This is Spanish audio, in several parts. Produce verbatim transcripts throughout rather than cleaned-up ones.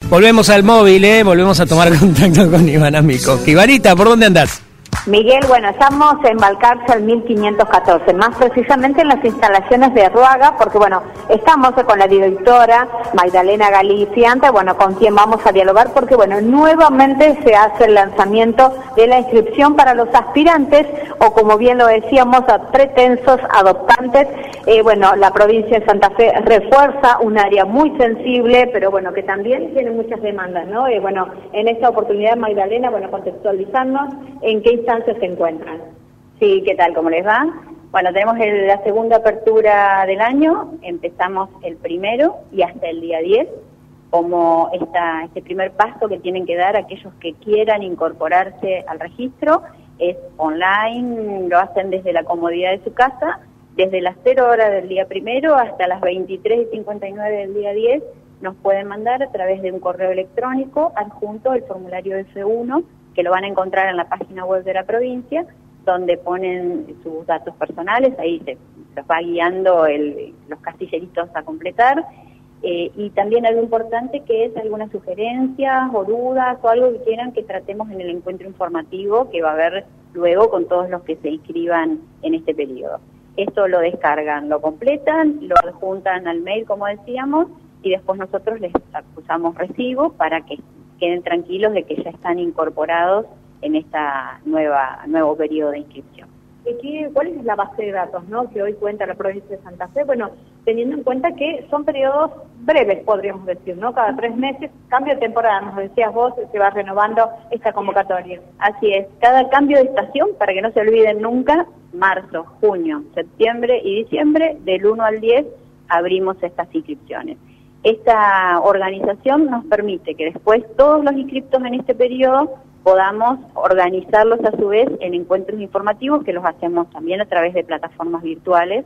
Volvemos al móvil, ¿eh? Volvemos a tomar contacto con Ivana Mikoski. Ivanita, ¿por dónde andás? Miguel, bueno, estamos en Balcarce al mil quinientos catorce, más precisamente en las instalaciones de Ruaga, porque bueno, estamos con la directora Magdalena Galiciante, bueno, con quien vamos a dialogar, porque bueno, nuevamente se hace el lanzamiento de la inscripción para los aspirantes, o como bien lo decíamos, a pretensos adoptantes. Eh, bueno, la provincia de Santa Fe refuerza un área muy sensible, pero bueno, que también tiene muchas demandas, ¿no? Eh, bueno, en esta oportunidad, Magdalena, bueno, contextualizarnos en qué instancias se encuentran. Sí, ¿qué tal? ¿Cómo les va? Bueno, tenemos el, la segunda apertura del año, empezamos el primero y hasta el día diez, como esta, este primer paso que tienen que dar aquellos que quieran incorporarse al registro, es online, lo hacen desde la comodidad de su casa, desde las cero horas del día primero hasta las veintitrés y cincuenta y nueve del día diez, nos pueden mandar a través de un correo electrónico adjunto el formulario F uno, que lo van a encontrar en la página web de la provincia, donde ponen sus datos personales, ahí se, se va guiando el, los casilleritos a completar, eh, y también algo importante que es algunas sugerencias o dudas o algo que quieran que tratemos en el encuentro informativo que va a haber luego con todos los que se inscriban en este periodo. Esto lo descargan, lo completan, lo adjuntan al mail, como decíamos, y después nosotros les acusamos recibo para que queden tranquilos de que ya están incorporados en esta nueva nuevo periodo de inscripción. ¿Y cuál es la base de datos, no, que hoy cuenta la provincia de Santa Fe? Bueno, teniendo en cuenta que son periodos breves, podríamos decir, ¿no? Cada tres meses, cambio de temporada, nos decías vos, se va renovando esta convocatoria. Así es, cada cambio de estación, para que no se olviden nunca, marzo, junio, septiembre y diciembre, del uno al diez, abrimos estas inscripciones. Esta organización nos permite que después todos los inscriptos en este periodo podamos organizarlos a su vez en encuentros informativos que los hacemos también a través de plataformas virtuales.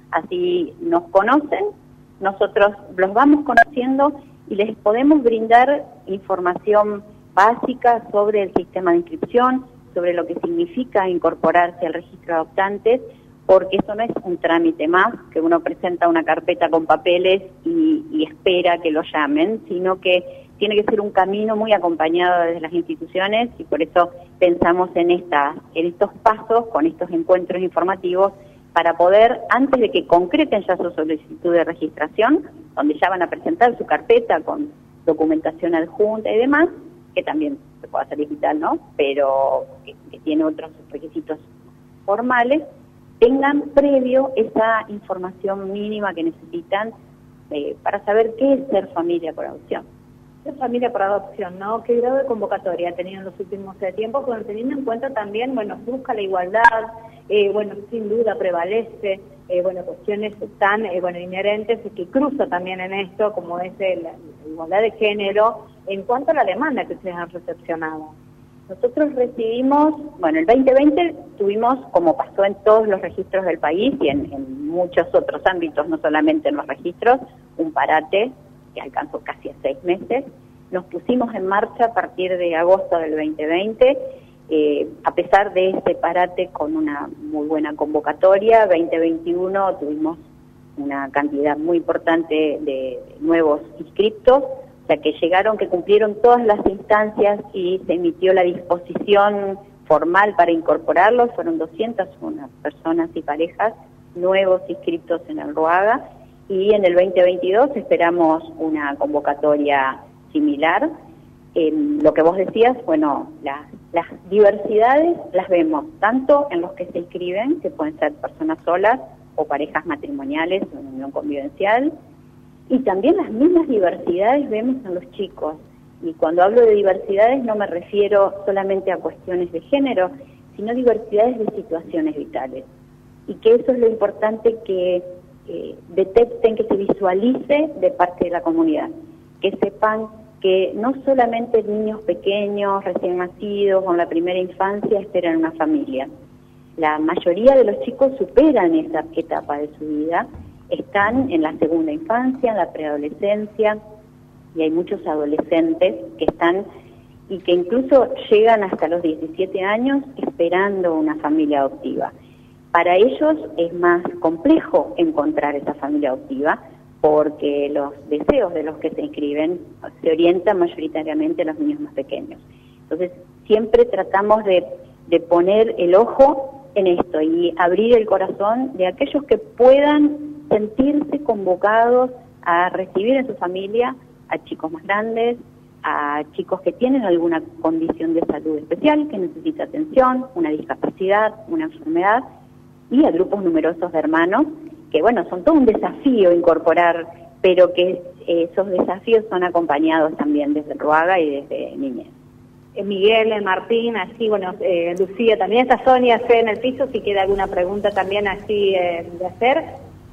Así nos conocen, nosotros los vamos conociendo y les podemos brindar información básica sobre el sistema de inscripción, sobre lo que significa incorporarse al registro de adoptantes, porque eso no es un trámite más, que uno presenta una carpeta con papeles y, y espera que lo llamen, sino que tiene que ser un camino muy acompañado desde las instituciones y por eso pensamos en, esta, en estos pasos, con estos encuentros informativos, para poder, antes de que concreten ya su solicitud de registración, donde ya van a presentar su carpeta con documentación adjunta y demás, que también se puede hacer digital, ¿no? Pero que, que tiene otros requisitos formales, tengan previo esa información mínima que necesitan eh, para saber qué es ser familia por adopción. Ser familia por adopción, ¿no? ¿Qué grado de convocatoria ha tenido en los últimos tiempos? Bueno, teniendo en cuenta también, bueno, busca la igualdad, eh, bueno, sin duda prevalece, eh, bueno, cuestiones tan, eh, bueno, inherentes que cruza también en esto, como es el, la igualdad de género, en cuanto a la demanda que ustedes han recepcionado. Nosotros recibimos, bueno, el veinte veinte tuvimos, como pasó en todos los registros del país y en, en muchos otros ámbitos, no solamente en los registros, un parate que alcanzó casi a seis meses. Nos pusimos en marcha a partir de agosto del veinte veinte, eh, a pesar de este parate con una muy buena convocatoria. veinte veintiuno tuvimos una cantidad muy importante de nuevos inscriptos, o sea que llegaron, que cumplieron todas las instancias y se emitió la disposición formal para incorporarlos. Fueron doscientas una personas y parejas nuevos inscriptos en el Ruaga, y en el veinte veintidós esperamos una convocatoria similar. Eh, lo que vos decías, bueno, la, las diversidades las vemos tanto en los que se inscriben, que pueden ser personas solas o parejas matrimoniales o en unión convivencial, y también las mismas diversidades vemos en los chicos. Y cuando hablo de diversidades no me refiero solamente a cuestiones de género, sino diversidades de situaciones vitales. Y que eso es lo importante que eh, detecten, que se visualice de parte de la comunidad. Que sepan que no solamente niños pequeños, recién nacidos o en la primera infancia esperan una familia. La mayoría de los chicos superan esa etapa de su vida, están en la segunda infancia, en la preadolescencia, y hay muchos adolescentes que están y que incluso llegan hasta los diecisiete años esperando una familia adoptiva. Para ellos es más complejo encontrar esa familia adoptiva porque los deseos de los que se inscriben se orientan mayoritariamente a los niños más pequeños. Entonces, siempre tratamos de, de poner el ojo en esto y abrir el corazón de aquellos que puedan sentirse convocados a recibir en su familia a chicos más grandes, a chicos que tienen alguna condición de salud especial, que necesita atención, una discapacidad, una enfermedad, y a grupos numerosos de hermanos, que bueno, son todo un desafío incorporar, pero que eh, esos desafíos son acompañados también desde Ruaga y desde Niñez. Eh, Miguel, eh, Martín, así, bueno, eh, Lucía, también está Sonia, Fe en el piso, si queda alguna pregunta también así eh, de hacer.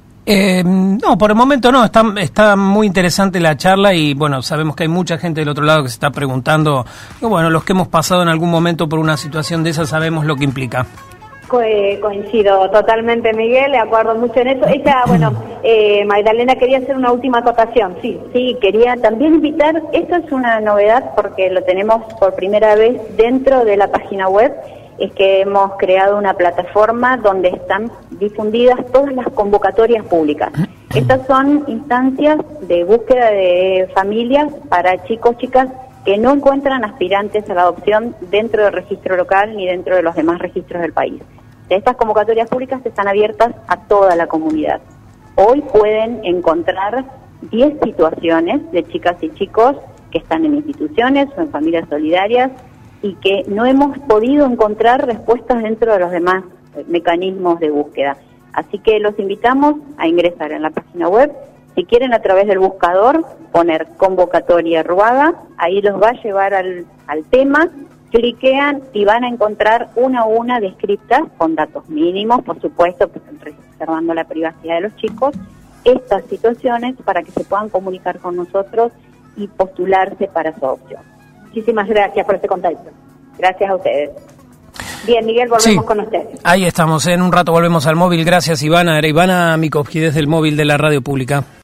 Eh, no, por el momento no, está, está muy interesante la charla y bueno, sabemos que hay mucha gente del otro lado que se está preguntando, y bueno, los que hemos pasado en algún momento por una situación de esa sabemos lo que implica. Co eh, coincido totalmente, Miguel, le acuerdo mucho en eso. Ella, bueno, eh, Magdalena quería hacer una última acotación, sí. Sí, quería también invitar, esto es una novedad porque lo tenemos por primera vez dentro de la página web, es que hemos creado una plataforma donde están difundidas todas las convocatorias públicas. Estas son instancias de búsqueda de familias para chicos, chicas que no encuentran aspirantes a la adopción dentro del registro local ni dentro de los demás registros del país. Estas convocatorias públicas están abiertas a toda la comunidad. Hoy pueden encontrar diez situaciones de chicas y chicos que están en instituciones o en familias solidarias y que no hemos podido encontrar respuestas dentro de los demás mecanismos de búsqueda. Así que los invitamos a ingresar en la página web. Si quieren, a través del buscador, poner convocatoria Ruaga, ahí los va a llevar al, al tema, cliquean y van a encontrar una a una descriptas, con datos mínimos, por supuesto, reservando la privacidad de los chicos, estas situaciones para que se puedan comunicar con nosotros y postularse para su adopción. Muchísimas gracias por este contacto. Gracias a ustedes. Bien, Miguel, volvemos Sí, con usted. Ahí estamos, en un rato volvemos al móvil. Gracias, Ivana. Era Ivana Mikovsky desde el móvil de la Radio Pública.